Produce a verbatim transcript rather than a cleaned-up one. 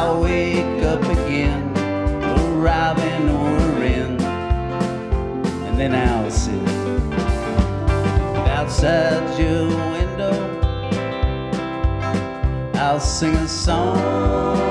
I'll wake up again, a robin or a wren, and then I'll sit outside your window. I'll sing a song